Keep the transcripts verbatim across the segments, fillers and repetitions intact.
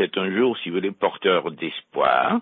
c'est un jour, si vous voulez, porteur d'espoir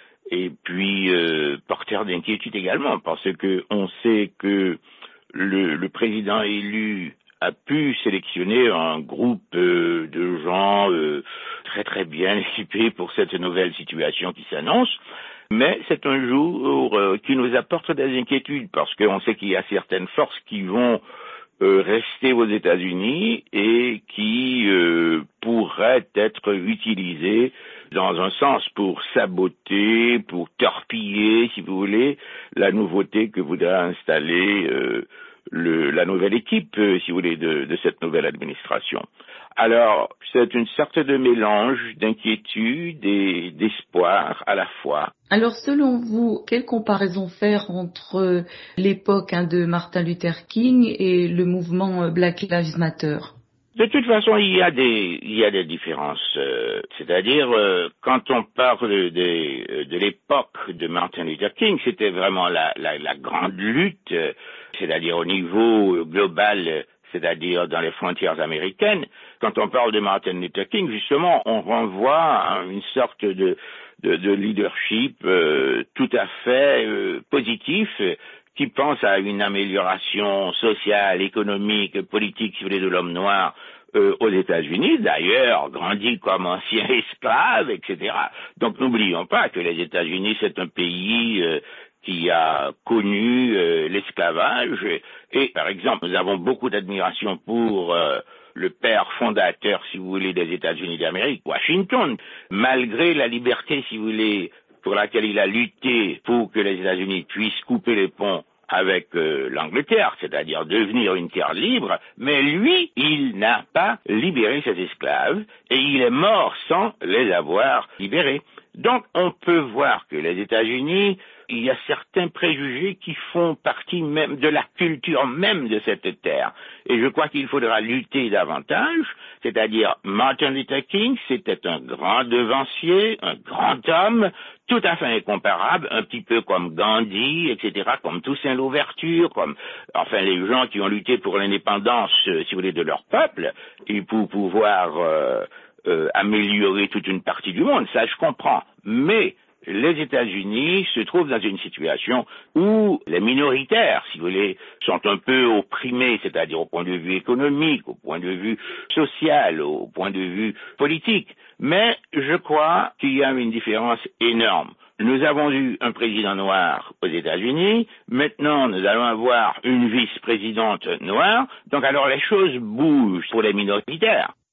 et puis euh, porteur d'inquiétude également, parce que on sait que le, le président élu a pu sélectionner un groupe euh, de gens euh, très très bien équipés pour cette nouvelle situation qui s'annonce. Mais c'est un jour euh, qui nous apporte des inquiétudes, parce qu'on sait qu'il y a certaines forces qui vont euh, rester aux États-Unis et qui euh, pourraient être utilisées dans un sens pour saboter, pour torpiller, si vous voulez, la nouveauté que voudra installer euh, le, la nouvelle équipe, euh, si vous voulez, de, de cette nouvelle administration. Alors, c'est une sorte de mélange d'inquiétude et d'espoir à la fois. Alors, selon vous, quelle comparaison faire entre l'époque hein, de Martin Luther King et le mouvement Black Lives Matter? De toute façon, il y a des, il y a des différences. Euh, c'est-à-dire, euh, quand on parle de, de, de l'époque de Martin Luther King, c'était vraiment la, la, la grande lutte, euh, c'est-à-dire au niveau global, c'est-à-dire dans les frontières américaines. Quand on parle de Martin Luther King, justement, on renvoie à une sorte de, de, de leadership euh, tout à fait euh, positif, qui pense à une amélioration sociale, économique, politique, si vous voulez, de l'homme noir euh, aux États-Unis, d'ailleurs, grandi comme ancien esclave, et cetera. Donc n'oublions pas que les États-Unis, c'est un pays euh, qui a connu euh, l'esclavage. Et, par exemple, nous avons beaucoup d'admiration pour euh, le père fondateur, si vous voulez, des États-Unis d'Amérique, Washington. Malgré la liberté, si vous voulez, pour laquelle il a lutté pour que les États-Unis puissent couper les ponts avec euh, l'Angleterre, c'est-à-dire devenir une terre libre, mais lui, il n'a pas libéré ses esclaves et il est mort sans les avoir libérés. Donc, on peut voir que les États-Unis, il y a certains préjugés qui font partie même de la culture même de cette terre. Et je crois qu'il faudra lutter davantage, c'est-à-dire Martin Luther King, c'était un grand devancier, un grand homme, tout à fait incomparable, un petit peu comme Gandhi, et cetera, comme Toussaint Louverture, comme, enfin, les gens qui ont lutté pour l'indépendance, euh, si vous voulez, de leur peuple, et pour pouvoir euh, euh, améliorer toute une partie du monde, ça je comprends. Mais les États-Unis se trouvent dans une situation où les minoritaires, si vous voulez, sont un peu opprimés, c'est-à-dire au point de vue économique, au point de vue social, au point de vue politique. Mais je crois qu'il y a une différence énorme. Nous avons eu un président noir aux États-Unis, maintenant nous allons avoir une vice-présidente noire, donc alors les choses bougent pour les minoritaires.